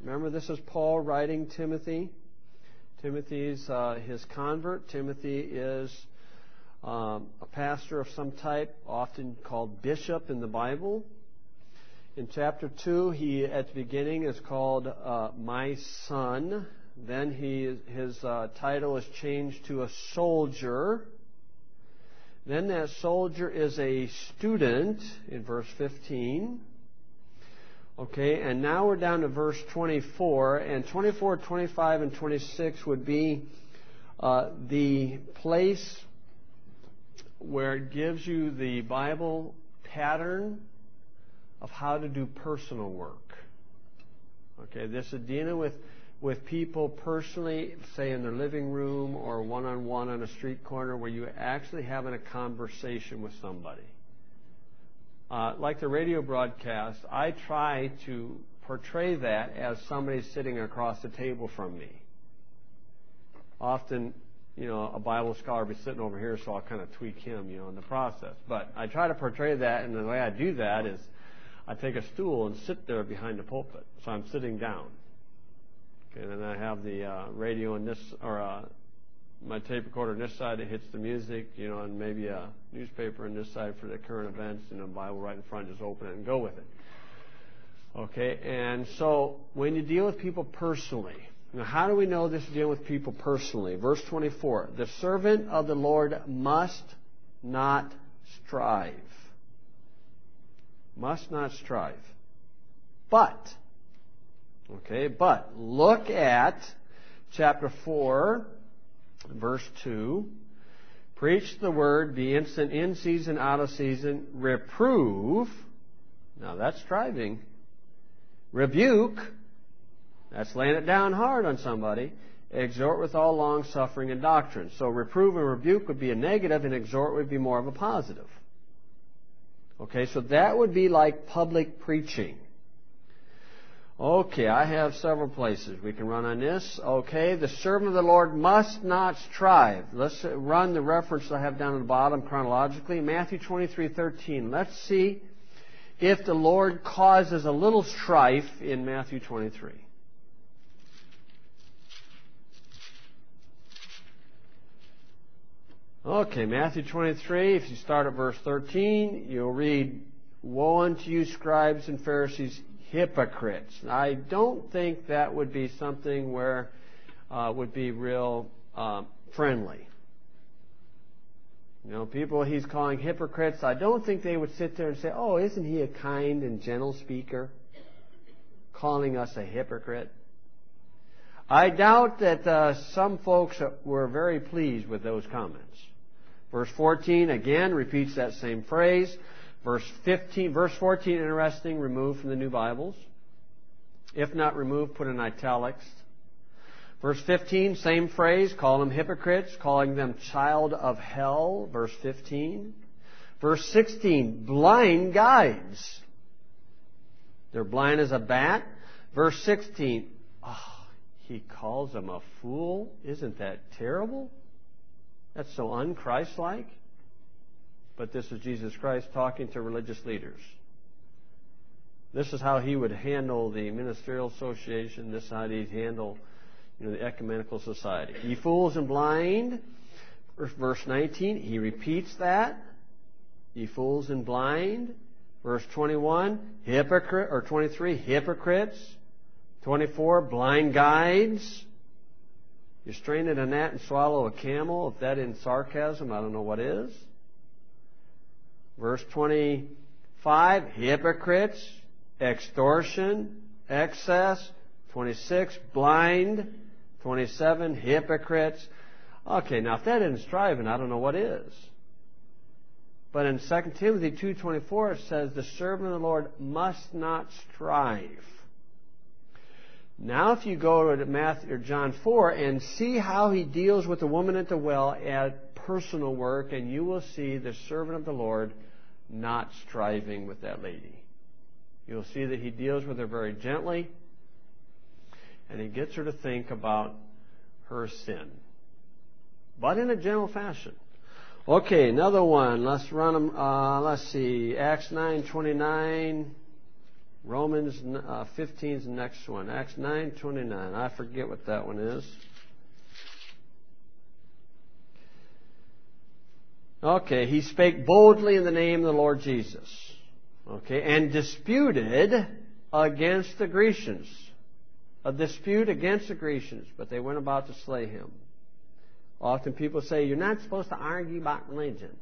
Remember, this is Paul writing Timothy. Timothy's his convert. Timothy is a pastor of some type, often called bishop in the Bible. In chapter 2, he at the beginning is called my son. Then his title is changed to a soldier. Then that soldier is a student in verse 15. Okay, and now we're down to verse 24. And 24, 25, and 26 would be the place where it gives you the Bible pattern of how to do personal work. Okay, this is dealing with people personally, say in their living room or one-on-one on a street corner where you're actually having a conversation with somebody. Like the radio broadcast, I try to portray that as somebody sitting across the table from me. Often, a Bible scholar will be sitting over here, so I'll kind of tweak him, in the process. But I try to portray that, and the way I do that is I take a stool and sit there behind the pulpit. So I'm sitting down. Okay, and then I have the radio on this, or my tape recorder on this side that hits the music, and maybe a newspaper on this side for the current events, and a Bible right in front, just open it and go with it. Okay, and so when you deal with people personally, now how do we know this is dealing with people personally? Verse 24, the servant of the Lord must not strive. Must not strive. But look at chapter 4, verse 2. Preach the word, be instant in season, out of season, reprove. Now that's striving. Rebuke. That's laying it down hard on somebody. Exhort with all long suffering and doctrine. So reprove and rebuke would be a negative, and exhort would be more of a positive. Okay, so that would be like public preaching. Okay, I have several places we can run on this. Okay, the servant of the Lord must not strive. Let's run the reference I have down at the bottom chronologically. Matthew 23:13. Let's see if the Lord causes a little strife in Matthew 23. Okay, Matthew 23, if you start at verse 13, you'll read, "Woe unto you, scribes and Pharisees, hypocrites." I don't think that would be something where would be real friendly. People he's calling hypocrites, I don't think they would sit there and say, "Oh, isn't he a kind and gentle speaker, calling us a hypocrite?" I doubt that some folks were very pleased with those comments. Verse 14, again, repeats that same phrase. Verse 14, interesting, removed from the New Bibles. If not removed, put in italics. Verse 15, same phrase, call them hypocrites, calling them child of hell. Verse 15. Verse 16, blind guides. They're blind as a bat. Verse 16, he calls them a fool. Isn't that terrible? That's so un-Christ-like. But this is Jesus Christ talking to religious leaders. This is how he would handle the ministerial association. This is how he'd handle the ecumenical society. Ye fools and blind. Verse 19, he repeats that. Ye fools and blind. Verse 21, hypocrite, or 23, hypocrites. 24, blind guides. You strain at a gnat and swallow a camel. If that isn't sarcasm, I don't know what is. Verse 25, hypocrites, extortion, excess. 26, blind. 27, hypocrites. Okay, now if that isn't striving, I don't know what is. But in 2 Timothy 2:24 it says, the servant of the Lord must not strive. Now if you go to Matthew or John 4 and see how he deals with the woman at the well at personal work, and you will see the servant of the Lord not striving with that lady. You'll see that he deals with her very gently, and he gets her to think about her sin, but in a gentle fashion. Okay, another one. Let's run them. Let's see. Acts 9:29. Romans 15 is the next one. Acts 9:29. I forget what that one is. Okay, he spake boldly in the name of the Lord Jesus. Okay, and disputed against the Grecians. A dispute against the Grecians, but they went about to slay him. Often people say, you're not supposed to argue about religion.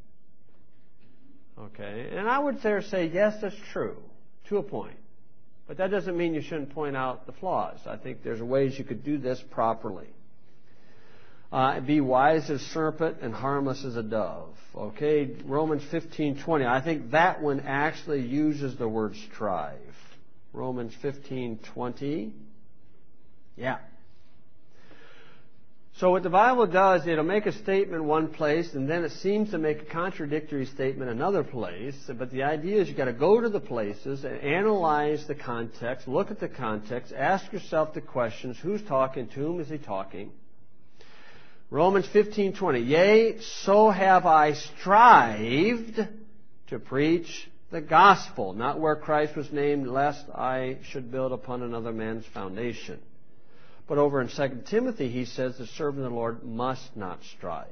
Okay, and I would say, yes, that's true, to a point. But that doesn't mean you shouldn't point out the flaws. I think there's ways you could do this properly. Be wise as a serpent and harmless as a dove. Okay, Romans 15:20. I think that one actually uses the word strive. Romans 15:20. Yeah. So what the Bible does, it'll make a statement one place, and then it seems to make a contradictory statement another place. But the idea is you've got to go to the places and analyze the context, look at the context, ask yourself the questions: who's talking? To whom is he talking? Romans 15:20. Yea, so have I strived to preach the gospel, not where Christ was named, lest I should build upon another man's foundation. But over in 2 Timothy, he says the servant of the Lord must not strive.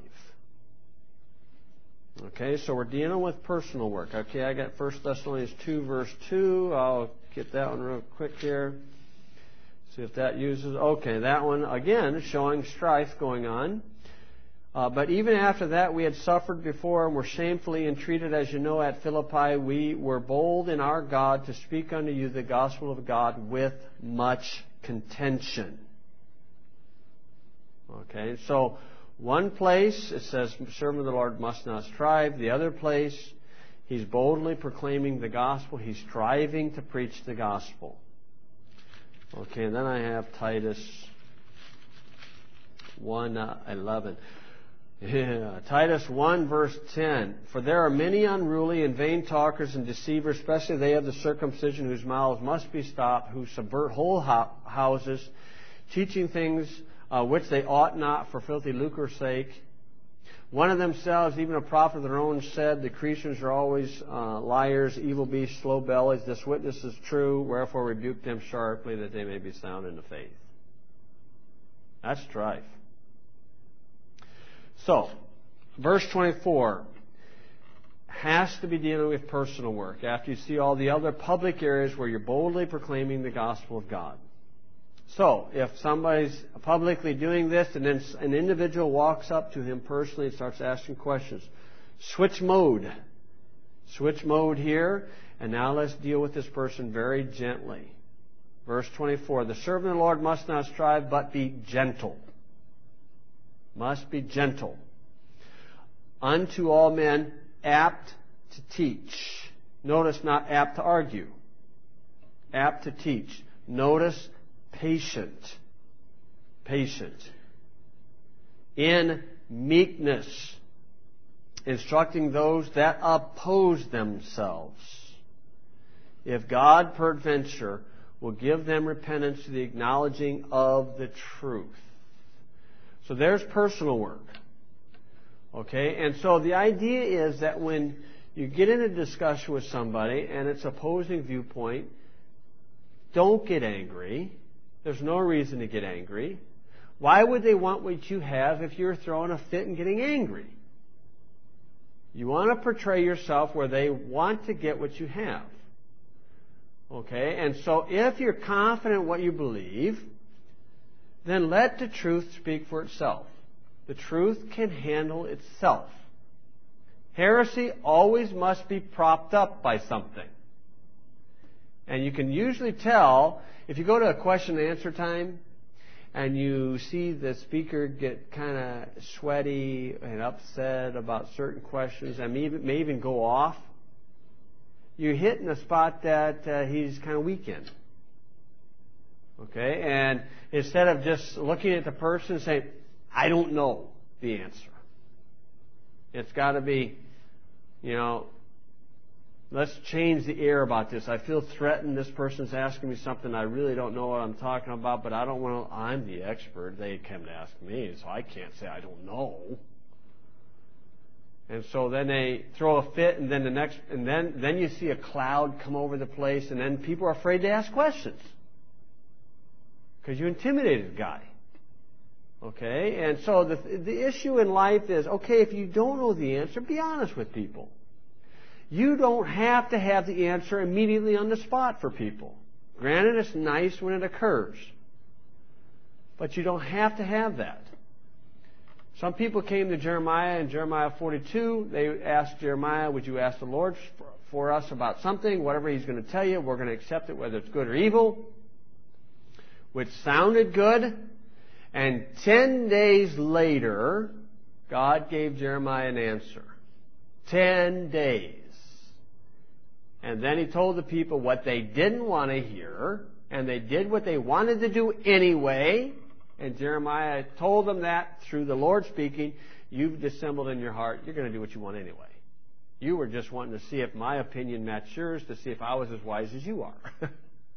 Okay, so we're dealing with personal work. Okay, I got 1 Thessalonians 2, verse 2. I'll get that one real quick here. See if that uses... Okay, that one, again, showing strife going on. But even after that, we had suffered before and were shamefully entreated. As you know, at Philippi, we were bold in our God to speak unto you the gospel of God with much contention. Okay, so one place it says, servant of the Lord must not strive. The other place, he's boldly proclaiming the gospel. He's striving to preach the gospel. Okay, and then I have Titus 1:11. Yeah, Titus 1, verse 10. For there are many unruly and vain talkers and deceivers, especially they of the circumcision, whose mouths must be stopped, who subvert whole houses, teaching things which they ought not for filthy lucre's sake. One of themselves, even a prophet of their own, said, the Cretans are always liars, evil beasts, slow bellies. This witness is true, wherefore rebuke them sharply, that they may be sound in the faith. That's strife. So, verse 24 has to be dealing with personal work after you see all the other public areas where you're boldly proclaiming the gospel of God. So, if somebody's publicly doing this and then an individual walks up to him personally and starts asking questions, switch mode. Switch mode here, and now let's deal with this person very gently. Verse 24, the servant of the Lord must not strive, but be gentle. Must be gentle. Unto all men, apt to teach. Notice not apt to argue. Apt to teach. Notice patient. Patient. In meekness. Instructing those that oppose themselves. If God peradventure will give them repentance to the acknowledging of the truth. So there's personal work. Okay? And so the idea is that when you get in a discussion with somebody and it's opposing viewpoint, don't get angry. There's no reason to get angry. Why would they want what you have if you're throwing a fit and getting angry? You want to portray yourself where they want to get what you have. Okay? And so if you're confident in what you believe, then let the truth speak for itself. The truth can handle itself. Heresy always must be propped up by something. And you can usually tell, if you go to a question and answer time, and you see the speaker get kind of sweaty and upset about certain questions, and may even go off, you're hitting a spot that he's kind of weak in. Okay? And instead of just looking at the person and saying, I don't know the answer. It's got to be, let's change the air about this. I feel threatened. This person's asking me something. I really don't know what I'm talking about, but I don't want to, I'm the expert. They come to ask me, so I can't say I don't know. And so then they throw a fit, and then you see a cloud come over the place, and then people are afraid to ask questions because you intimidated the guy. Okay? And so the issue in life is, okay, if you don't know the answer, be honest with people. You don't have to have the answer immediately on the spot for people. Granted, it's nice when it occurs, but you don't have to have that. Some people came to Jeremiah in Jeremiah 42. They asked Jeremiah, would you ask the Lord for us about something? Whatever He's going to tell you, we're going to accept it, whether it's good or evil. Which sounded good. And 10 days later, God gave Jeremiah an answer. 10 days. And then He told the people what they didn't want to hear, and they did what they wanted to do anyway. And Jeremiah told them that through the Lord speaking, you've dissembled in your heart, you're going to do what you want anyway. You were just wanting to see if my opinion matched yours, to see if I was as wise as you are.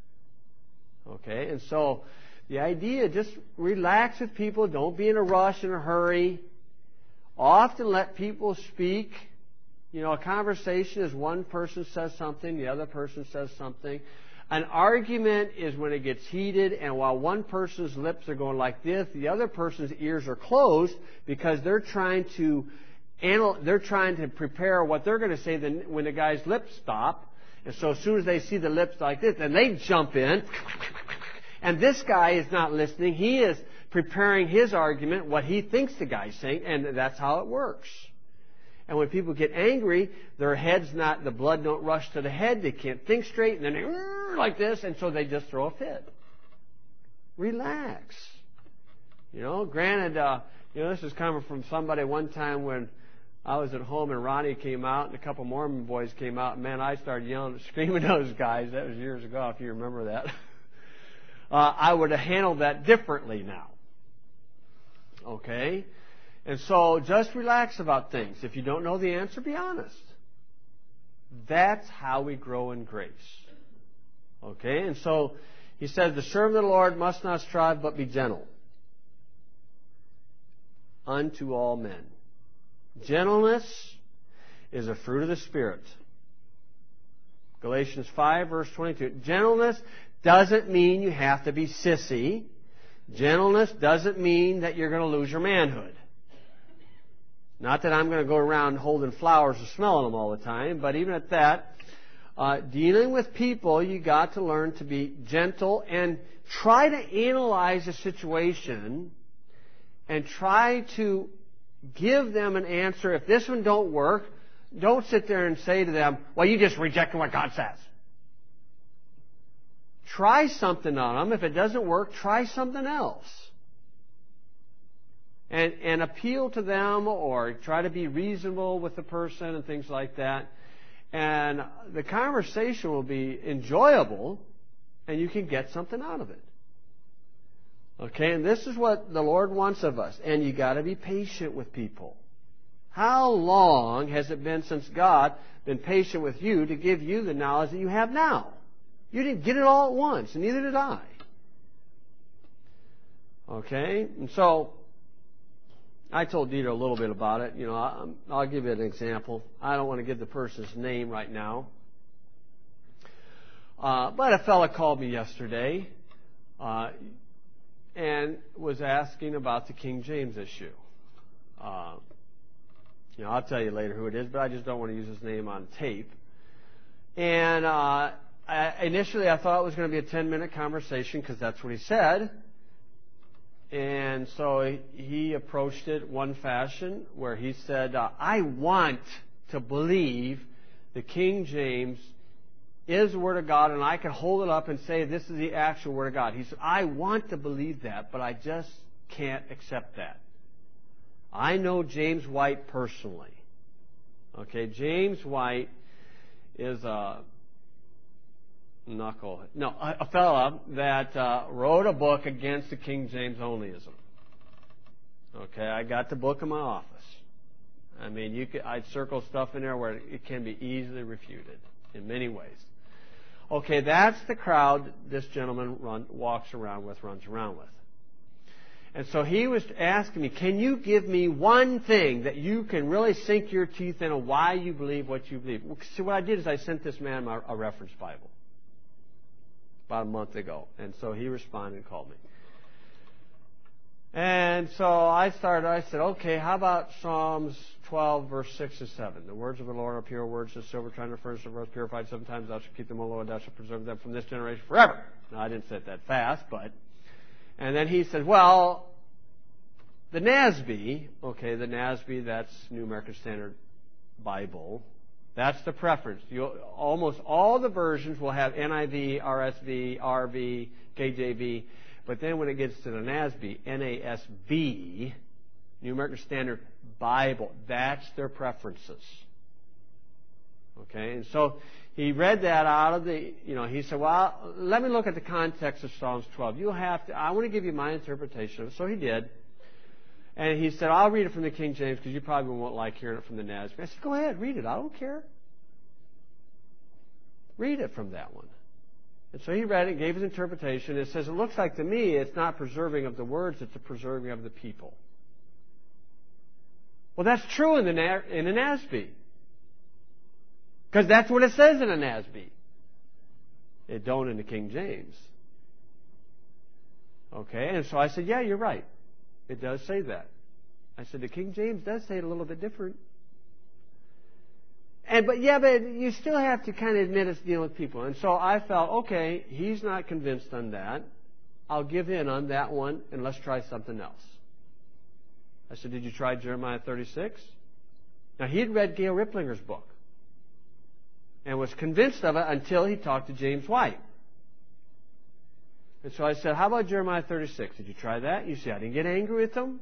Okay, and so the idea, just relax with people, don't be in a rush, in a hurry. Often let people speak. You know, a conversation is one person says something, the other person says something. An argument is when it gets heated, and while one person's lips are going like this, the other person's ears are closed because they're trying to prepare what they're going to say when the guy's lips stop. And so as soon as they see the lips like this, then they jump in. And this guy is not listening. He is preparing his argument, what he thinks the guy's saying, and that's how it works. And when people get angry, the blood don't rush to the head, they can't think straight, and then they like this, and so they just throw a fit. Relax. You know, granted, this is coming from somebody one time when I was at home and Ronnie came out and a couple Mormon boys came out, and man, I started yelling and screaming at those guys. That was years ago, if you remember that. I would have handled that differently now. Okay? And so just relax about things. If you don't know the answer, be honest. That's how we grow in grace. Okay? And so he says, the servant of the Lord must not strive but be gentle unto all men. Gentleness is a fruit of the Spirit. Galatians 5 verse 22. Gentleness doesn't mean you have to be sissy. Gentleness doesn't mean that you're going to lose your manhood. Not that I'm going to go around holding flowers and smelling them all the time, but even at that, dealing with people, you got to learn to be gentle and try to analyze the situation and try to give them an answer. If this one don't work, don't sit there and say to them, well, you just rejected what God says. Try something on them. If it doesn't work, try something else. And appeal to them or try to be reasonable with the person and things like that. And the conversation will be enjoyable and you can get something out of it. Okay, and this is what the Lord wants of us. And you got to be patient with people. How long has it been since God been patient with you to give you the knowledge that you have now? You didn't get it all at once, and neither did I. Okay, and so I told Dieter a little bit about it. You know, I'll give you an example. I don't want to give the person's name right now. But a fella called me yesterday and was asking about the King James issue. I'll tell you later who it is, but I just don't want to use his name on tape. And initially I thought it was going to be a 10-minute conversation because that's what he said. And so he approached it one fashion where he said, I want to believe the King James is the Word of God and I can hold it up and say this is the actual Word of God. He said, I want to believe that, but I just can't accept that. I know James White personally. Okay, James White is a fella that wrote a book against the King James onlyism. Okay, I got the book in my office. I mean, I'd circle stuff in there where it can be easily refuted in many ways. Okay, that's the crowd this gentleman runs around with. And so he was asking me, can you give me one thing that you can really sink your teeth in on why you believe what you believe? Well, see, what I did is I sent this man a reference Bible about a month ago. And so he responded and called me. And so I said, okay, how about Psalms 12, verse 6 and 7? The words of the Lord are pure words of silver, trying to furnace of earth, purified 7 times. Thou shalt keep them, O Lord, thou shalt preserve them from this generation forever. Now, I didn't say it that fast, but... And then he said, well, the NASB, okay, the NASB, that's New American Standard Bible. That's the preference. Almost all the versions will have NIV, RSV, RV, KJV. But then when it gets to the NASB, NASB, New American Standard Bible, that's their preferences. Okay, and so he read that out of the, he said, well, let me look at the context of Psalms 12. I want to give you my interpretation of it. So he did. And he said, I'll read it from the King James because you probably won't like hearing it from the NASB. I said, go ahead, read it. I don't care. Read it from that one. And so he read it, gave his interpretation. It says, it looks like to me it's not preserving of the words, it's a preserving of the people. Well, that's true in the NASB. Because that's what it says in the NASB. It don't in the King James. Okay, and so I said, yeah, you're right. It does say that. I said, the King James does say it a little bit different. But you still have to kind of admit it's dealing with people. And so I felt, okay, he's not convinced on that. I'll give in on that one, and let's try something else. I said, did you try Jeremiah 36? Now, he had read Gail Riplinger's book and was convinced of it until he talked to James White. And so I said, how about Jeremiah 36? Did you try that? You see, I didn't get angry with him.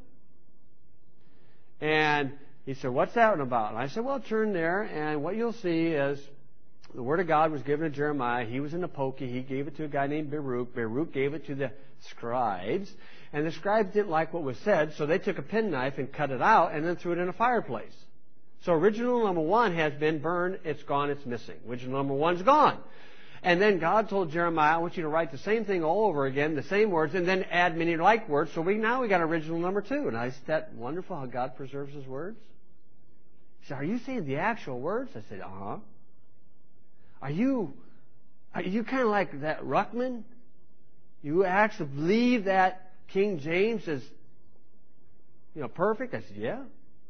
And he said, what's that one about? And I said, well, turn there, and what you'll see is the Word of God was given to Jeremiah. He was in the pokey. He gave it to a guy named Baruch. Baruch gave it to the scribes. And the scribes didn't like what was said, so they took a penknife and cut it out and then threw it in a fireplace. So original number 1 has been burned. It's gone. It's missing. Original number 1's gone. And then God told Jeremiah, I want you to write the same thing all over again, the same words, and then add many like words. So now we got original number 2. And I said, that wonderful how God preserves His words? He said, are you saying the actual words? I said, uh-huh. Are you kind of like that Ruckman? You actually believe that King James is, perfect? I said, yeah.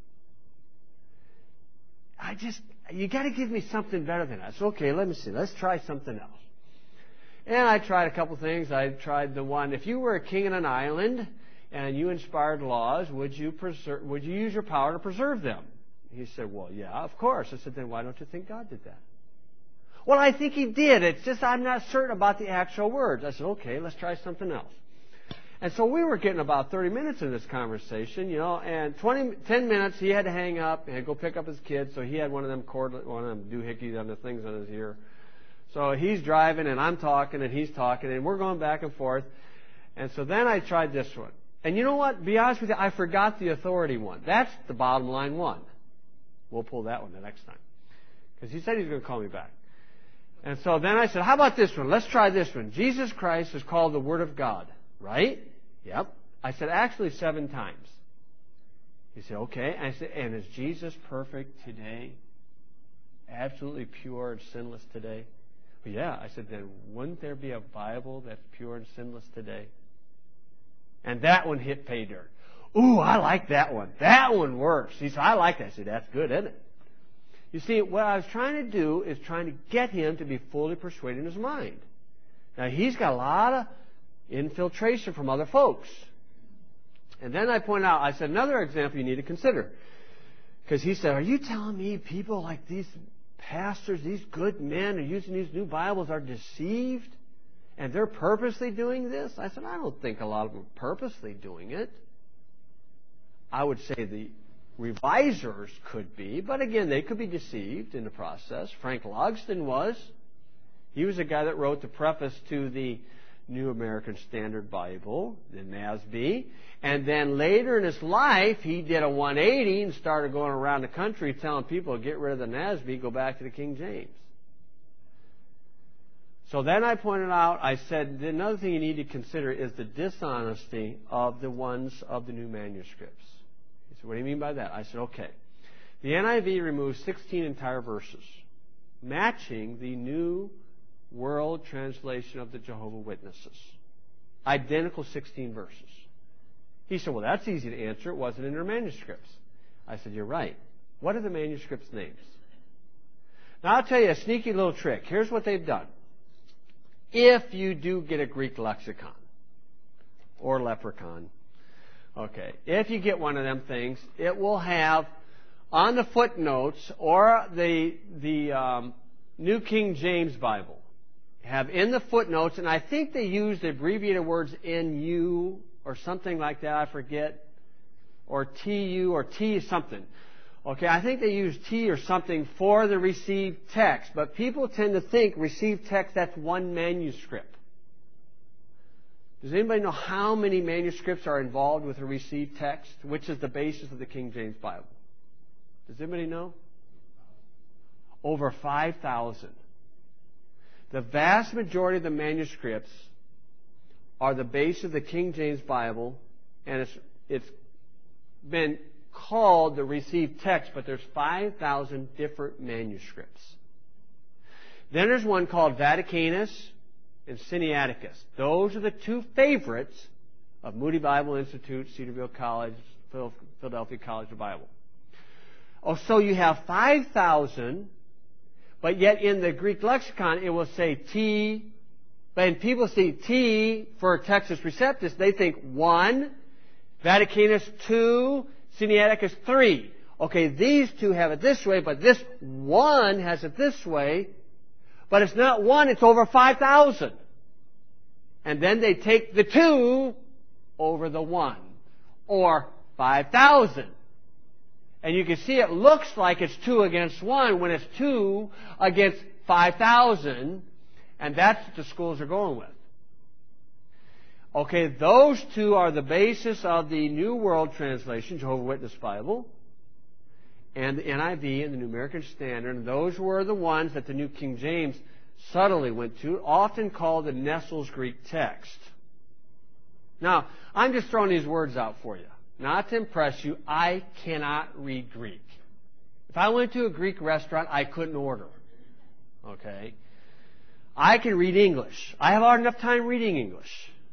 You got to give me something better than that. So, okay, let me see. Let's try something else. And I tried a couple things. I tried the one, if you were a king in an island and you inspired laws, would you use your power to preserve them? He said, well, yeah, of course. I said, then why don't you think God did that? Well, I think He did. It's just I'm not certain about the actual words. I said, okay, let's try something else. And so we were getting about 30 minutes in this conversation, and 10 minutes he had to hang up and go pick up his kids. So he had one of them doohickeys on the things on his ear. So he's driving and I'm talking and he's talking and we're going back and forth. And so then I tried this one. And you know what? Be honest with you, I forgot the authority one. That's the bottom line one. We'll pull that one the next time. Because he said he's going to call me back. And so then I said, how about this one? Let's try this one. Jesus Christ is called the Word of God. Right? Yep. I said, actually 7 times. He said, okay. I said, and is Jesus perfect today? Absolutely pure and sinless today? Well, yeah. I said, then wouldn't there be a Bible that's pure and sinless today? And that one hit pay dirt. Ooh, I like that one. That one works. He said, I like that. I said, that's good, isn't it? You see, what I was trying to do is trying to get him to be fully persuaded in his mind. Now, he's got a lot of infiltration from other folks. And then I point out, I said, another example you need to consider. Because he said, are you telling me people like these pastors, these good men are using these new Bibles are deceived? And they're purposely doing this? I said, I don't think a lot of them are purposely doing it. I would say the revisers could be, but again, they could be deceived in the process. Frank Logsdon was. He was a guy that wrote the preface to the New American Standard Bible, the NASB. And then later in his life, he did a 180 and started going around the country telling people to get rid of the NASB, go back to the King James. So then I pointed out, I said, another thing you need to consider is the dishonesty of the ones of the new manuscripts. He said, what do you mean by that? I said, okay. The NIV removes 16 entire verses, matching the New World Translation of the Jehovah's Witnesses. Identical 16 verses. He said, well, that's easy to answer. It wasn't in their manuscripts. I said, you're right. What are the manuscripts' names? Now, I'll tell you a sneaky little trick. Here's what they've done. If you do get a Greek lexicon or leprechaun, okay, if you get one of them things, it will have on the footnotes or the New King James Bible have in the footnotes, and I think they use the abbreviated words NU or something like that, I forget, or TU or T something. Okay, I think they use T or something for the received text, but people tend to think received text, that's one manuscript. Does anybody know how many manuscripts are involved with a received text, which is the basis of the King James Bible? Does anybody know? Over 5,000. The vast majority of the manuscripts are the base of the King James Bible, and it's been called the received text, but there's 5,000 different manuscripts. Then there's one called Vaticanus and Sinaiticus. Those are the two favorites of Moody Bible Institute, Cedarville College, Philadelphia College of Bible. Oh, so you have 5,000, but yet in the Greek lexicon it will say T. When people see T for Textus Receptus, they think 1, Vaticanus 2, Sinaiticus 3. Okay, these two have it this way, but this one has it this way. But it's not 1, it's over 5,000. And then they take the 2 over the 1. Or 5,000. And you can see it looks like it's 2 against 1 when it's 2 against 5,000. And that's what the schools are going with. Okay, those two are the basis of the New World Translation, Jehovah's Witness Bible, and the NIV and the New American Standard. And those were the ones that the New King James subtly went to, often called the Nestle's Greek text. Now, I'm just throwing these words out for you. Not to impress you, I cannot read Greek. If I went to a Greek restaurant, I couldn't order. Okay? I can read English. I have hard enough time reading English.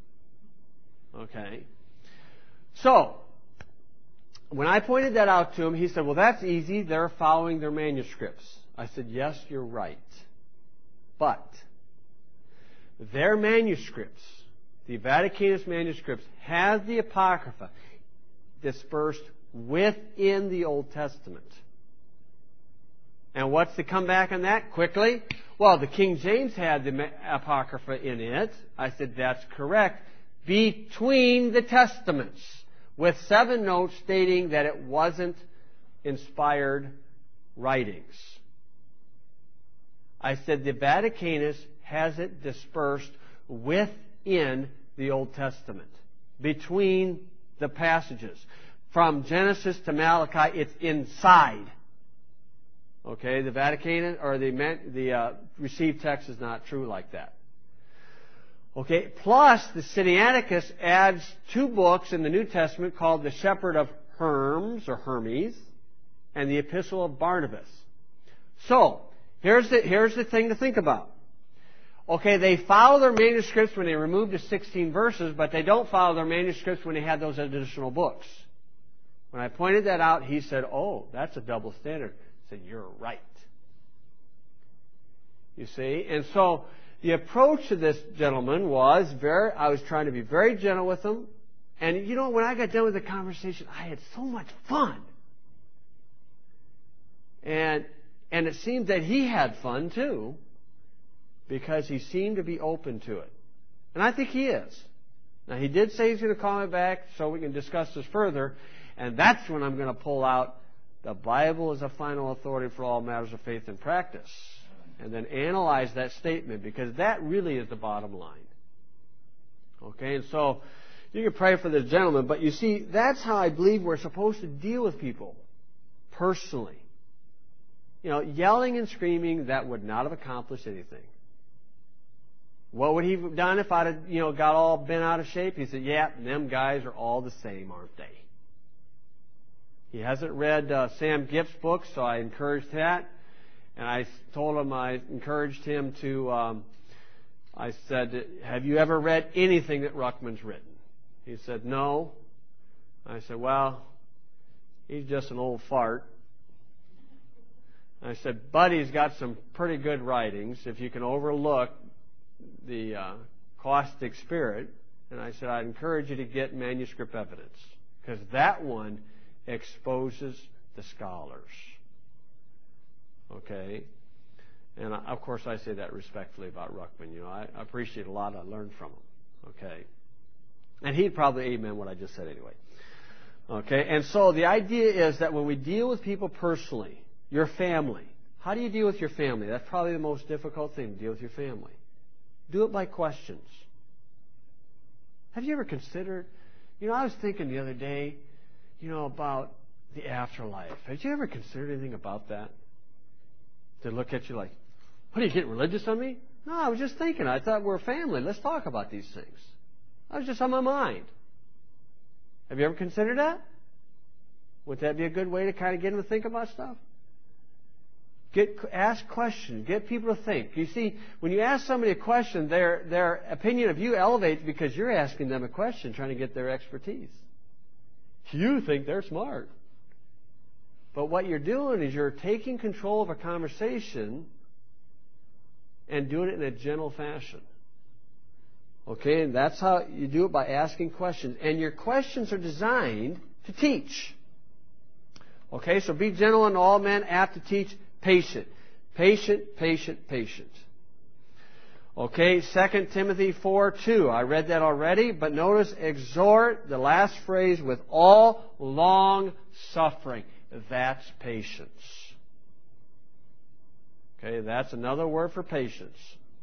Okay? So, when I pointed that out to him, he said, well, that's easy. They're following their manuscripts. I said, yes, you're right. But their manuscripts, the Vaticanus manuscripts, have the Apocrypha dispersed within the Old Testament. And what's the comeback on that? Quickly. Well, the King James had the Apocrypha in it. I said, that's correct. Between the Testaments, with 7 notes stating that it wasn't inspired writings. I said, the Vaticanus has it dispersed within the Old Testament. Between the passages. From Genesis to Malachi, it's inside. Okay, the Vatican or the received text is not true like that. Okay, plus the Sinaiticus adds 2 books in the New Testament called the Shepherd of Hermes or Hermes and the Epistle of Barnabas. So here's the thing to think about. Okay, they follow their manuscripts when they remove the 16 verses, but they don't follow their manuscripts when they have those additional books. When I pointed that out, he said, oh, that's a double standard. I said, you're right. You see? And so the approach to this gentleman was I was trying to be very gentle with him. And you know, when I got done with the conversation, I had so much fun. And it seemed that he had fun too, because he seemed to be open to it. And I think he is. Now, he did say he's going to call me back so we can discuss this further. And that's when I'm going to pull out the Bible is a final authority for all matters of faith and practice. And then analyze that statement, because that really is the bottom line. Okay, and so you can pray for this gentleman, but you see, that's how I believe we're supposed to deal with people personally. You know, yelling and screaming, that would not have accomplished anything. What would he have done if I'd have, got all bent out of shape? He said, yeah, them guys are all the same, aren't they? He hasn't read Sam Gipp's book, so I encouraged that. And I told him, I encouraged him to, I said, have you ever read anything that Ruckman's written? He said, no. I said, well, he's just an old fart. I said, but he's got some pretty good writings if you can overlook the caustic spirit. And I said, I'd encourage you to get manuscript evidence, because that one exposes the scholars. Okay? And of course I say that respectfully about Ruckman. I appreciate a lot I learned from him. Okay? And he'd probably amen what I just said anyway. Okay? And so the idea is that when we deal with people personally, your family, how do you deal with your family? That's probably the most difficult thing, to deal with your family. Do it by questions. Have you ever considered, I was thinking the other day, about the afterlife. Have you ever considered anything about that? They look at you like, what, are you getting religious on me? No, I was just thinking. I thought we're a family. Let's talk about these things. That was just on my mind. Have you ever considered that? Would that be a good way to kind of get them to think about stuff? Ask questions. Get people to think. You see, when you ask somebody a question, their opinion of you elevates because you're asking them a question, trying to get their expertise. You think they're smart. But what you're doing is you're taking control of a conversation and doing it in a gentle fashion. Okay? And that's how you do it, by asking questions. And your questions are designed to teach. Okay? So be gentle unto all men, apt to teach, patient. Patient, patient, patient. Okay, 2 Timothy 4:2. I read that already, but notice, exhort, the last phrase, with all long suffering. That's patience. Okay, that's another word for patience.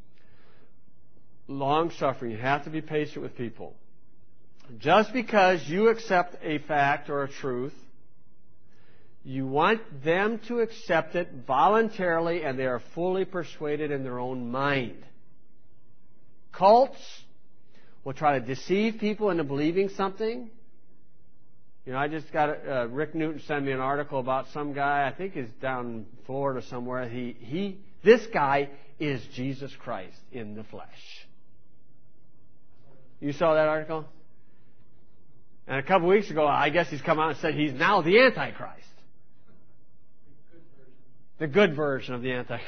Long suffering. You have to be patient with people. Just because you accept a fact or a truth, you want them to accept it voluntarily and they are fully persuaded in their own mind. Cults will try to deceive people into believing something. I just got Rick Newton sent me an article about some guy, I think he's down in Florida somewhere. This guy is Jesus Christ in the flesh. You saw that article? And a couple weeks ago, I guess he's come out and said he's now the Antichrist. The good version of the Antichrist.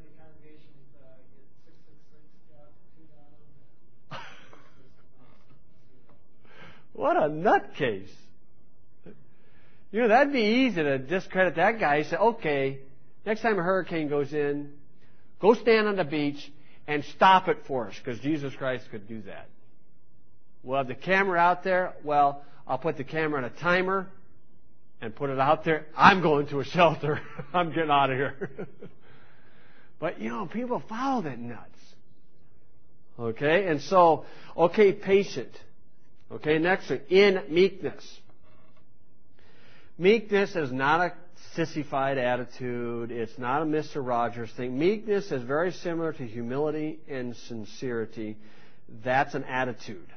What a nutcase. That'd be easy to discredit that guy. He said, okay, next time a hurricane goes in, go stand on the beach and stop it for us, because Jesus Christ could do that. We'll have the camera out there. Well, I'll put the camera on a timer and put it out there. I'm going to a shelter. I'm getting out of here. But, people follow that nuts. Okay, and so, patient. Okay, next one, in meekness. Meekness is not a sissified attitude. It's not a Mr. Rogers thing. Meekness is very similar to humility and sincerity. That's an attitude.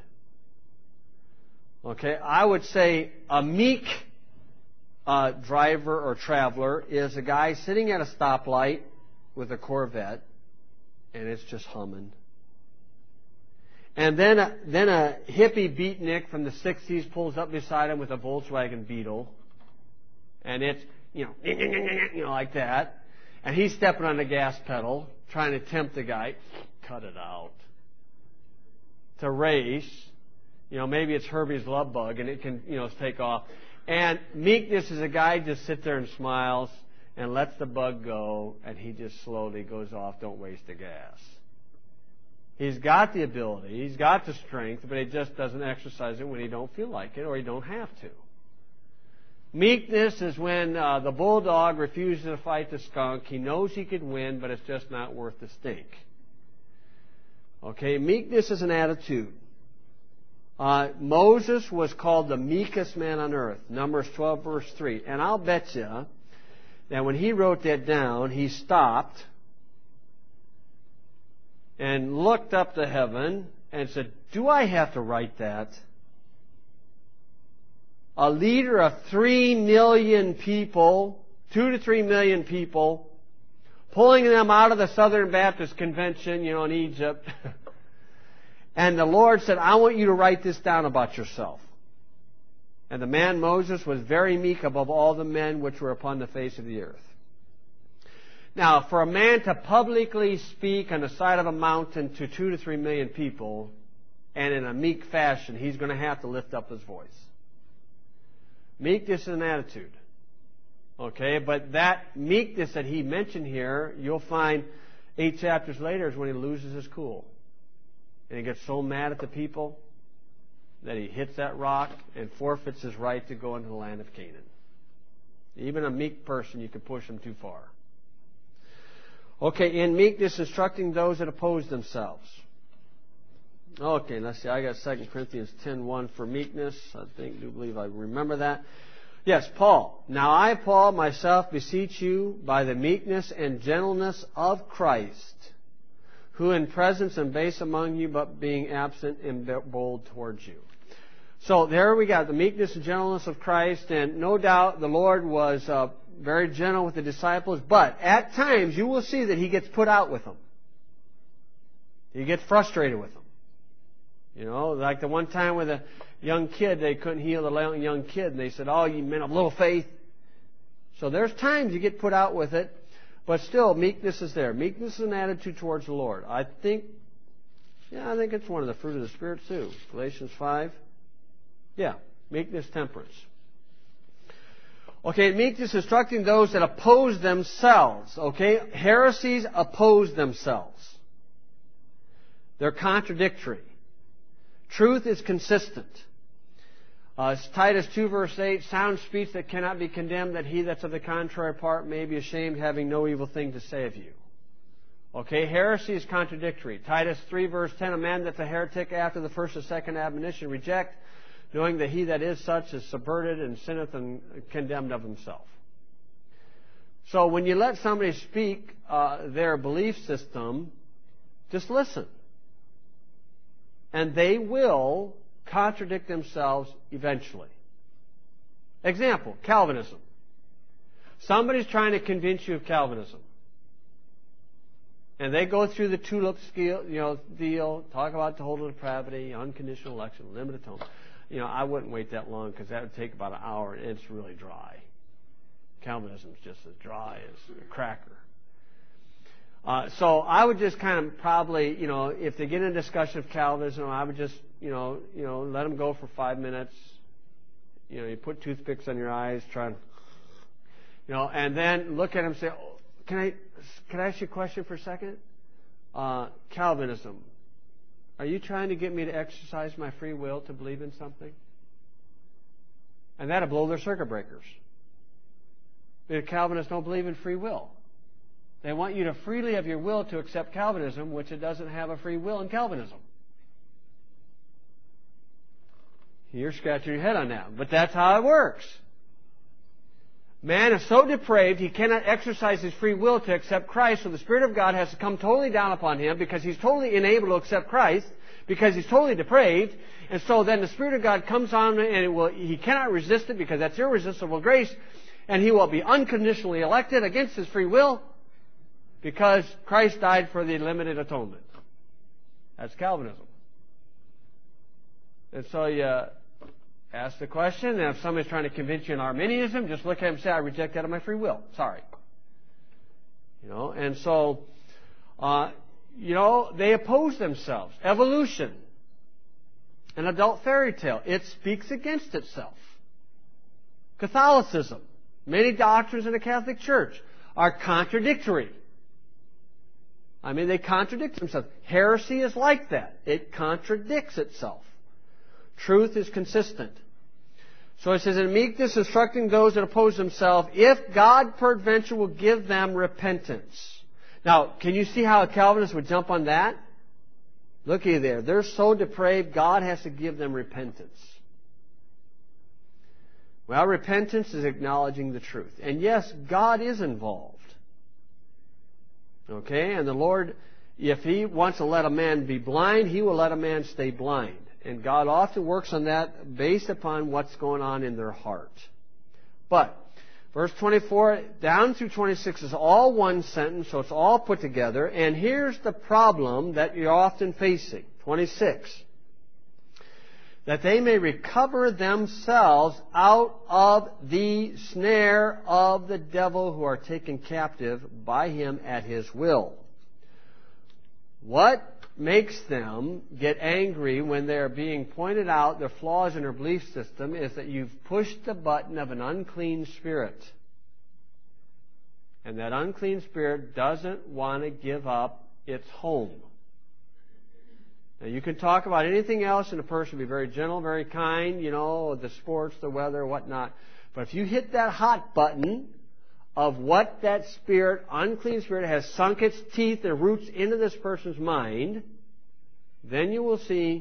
Okay, I would say a meek driver or traveler is a guy sitting at a stoplight with a Corvette, and it's just humming. And then a hippie beatnik from the 60s pulls up beside him with a Volkswagen Beetle. And it's, like that. And he's stepping on the gas pedal, trying to tempt the guy. Cut it out. To race. Maybe it's Herbie's Love Bug, and it can, take off. And meekness is a guy just sits there and smiles and lets the bug go, and he just slowly goes off. Don't waste the gas. He's got the ability, he's got the strength, but he just doesn't exercise it when he don't feel like it or he don't have to. Meekness is when the bulldog refuses to fight the skunk. He knows he could win, but it's just not worth the stink. Okay, meekness is an attitude. Moses was called the meekest man on earth. Numbers 12, verse 3. And I'll bet you that when he wrote that down, he stopped and looked up to heaven and said, do I have to write that? A leader of 3 million people, 2 to 3 million people, pulling them out of the Southern Baptist Convention, in Egypt. And the Lord said, I want you to write this down about yourself. And the man Moses was very meek above all the men which were upon the face of the earth. Now, for a man to publicly speak on the side of a mountain to 2 to 3 million people, and in a meek fashion, he's going to have to lift up his voice. Meekness is an attitude. Okay, but that meekness that he mentioned here, you'll find 8 chapters later is when he loses his cool. And he gets so mad at the people that he hits that rock and forfeits his right to go into the land of Canaan. Even a meek person, you can push him too far. Okay, in meekness, instructing those that oppose themselves. Okay, let's see. I got 2 Corinthians 10:1 for meekness. I do believe I remember that. Yes, Paul. Now I, Paul, myself beseech you by the meekness and gentleness of Christ, who in presence am base among you, but being absent am bold towards you. So there we got the meekness and gentleness of Christ, and no doubt the Lord was very gentle with the disciples, but at times you will see that He gets put out with them. He gets frustrated with them. Like the one time with a young kid, they couldn't heal the young kid, and they said, oh, you men of little faith. So there's times you get put out with it, but still, meekness is there. Meekness is an attitude towards the Lord. I think it's one of the fruit of the Spirit too. Galatians 5. Yeah, meekness, temperance. Okay, meekness instructing those that oppose themselves. Okay, heresies oppose themselves. They're contradictory. Truth is consistent. Titus 2 verse 8, sound speech that cannot be condemned, that he that's of the contrary part may be ashamed, having no evil thing to say of you. Okay, heresy is contradictory. Titus 3 verse 10, a man that's a heretic after the first or second admonition reject, knowing that he that is such is subverted and sinneth and condemned of himself. So when you let somebody speak their belief system, just listen. And they will contradict themselves eventually. Example, Calvinism. Somebody's trying to convince you of Calvinism. And they go through the tulip deal, talk about total depravity, unconditional election, limited atonement. I wouldn't wait that long because that would take about an hour and it's really dry. Calvinism is just as dry as a cracker. So I would just kind of probably, if they get in a discussion of Calvinism, I would just, let them go for 5 minutes. You put toothpicks on your eyes, try and, and then look at them and say, oh, can I ask you a question for a second? Calvinism. Are you trying to get me to exercise my free will to believe in something? And that'll blow their circuit breakers. The Calvinists don't believe in free will. They want you to freely have your will to accept Calvinism, which it doesn't have a free will in Calvinism. You're scratching your head on that, but that's how it works. Man is so depraved, he cannot exercise his free will to accept Christ, so the Spirit of God has to come totally down upon him because he's totally unable to accept Christ, because he's totally depraved, and so then the Spirit of God comes on and he cannot resist it because that's irresistible grace, and he will be unconditionally elected against his free will because Christ died for the limited atonement. That's Calvinism. And so you ask the question, and if somebody's trying to convince you in Arminianism, just look at him and say, I reject that of my free will. Sorry. And so, they oppose themselves. Evolution, an adult fairy tale, it speaks against itself. Catholicism, many doctrines in the Catholic Church are contradictory. They contradict themselves. Heresy is like that. It contradicts itself. Truth is consistent. So it says, in meekness instructing those that oppose themselves, if God peradventure will give them repentance. Now, can you see how a Calvinist would jump on that? Looky there. They're so depraved, God has to give them repentance. Well, repentance is acknowledging the truth. And yes, God is involved. Okay? And the Lord if He wants to let a man be blind, He will let a man stay blind. And God often works on that based upon what's going on in their heart. But verse 24 down through 26 is all one sentence, so it's all put together. And here's the problem that you're often facing. 26. That they may recover themselves out of the snare of the devil, who are taken captive by him at his will. What makes them get angry when they're being pointed out their flaws in their belief system is that you've pushed the button of an unclean spirit. And that unclean spirit doesn't want to give up its home. Now, you can talk about anything else in a person, be very gentle, very kind, the sports, the weather, whatnot. But if you hit that hot button of what that spirit, unclean spirit, has sunk its teeth and roots into this person's mind, then you will see,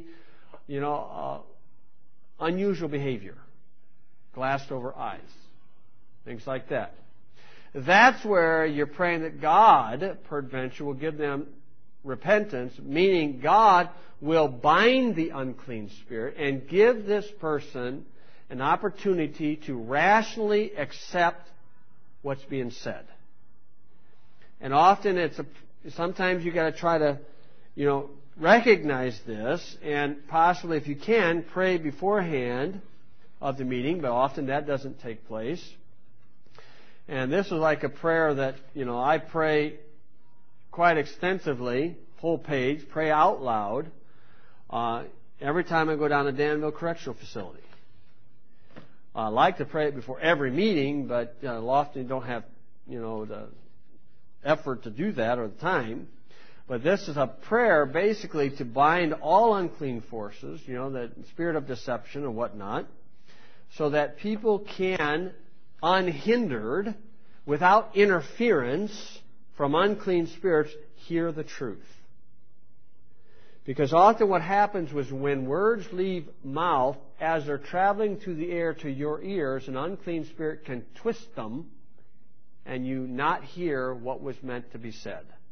unusual behavior, glassed over eyes, things like that. That's where you're praying that God, peradventure, will give them repentance, meaning God will bind the unclean spirit and give this person an opportunity to rationally accept what's being said. And often sometimes you got to try to, recognize this, and possibly, if you can, pray beforehand of the meeting, but often that doesn't take place. And this is like a prayer that, I pray quite extensively, full page, pray out loud, every time I go down to Danville Correctional Facility. I like to pray it before every meeting, but often you don't have, the effort to do that or the time. But this is a prayer basically to bind all unclean forces, the spirit of deception and whatnot, so that people can, unhindered, without interference from unclean spirits, hear the truth. Because often what happens was when words leave mouth, as they're traveling through the air to your ears, an unclean spirit can twist them and you not hear what was meant to be said.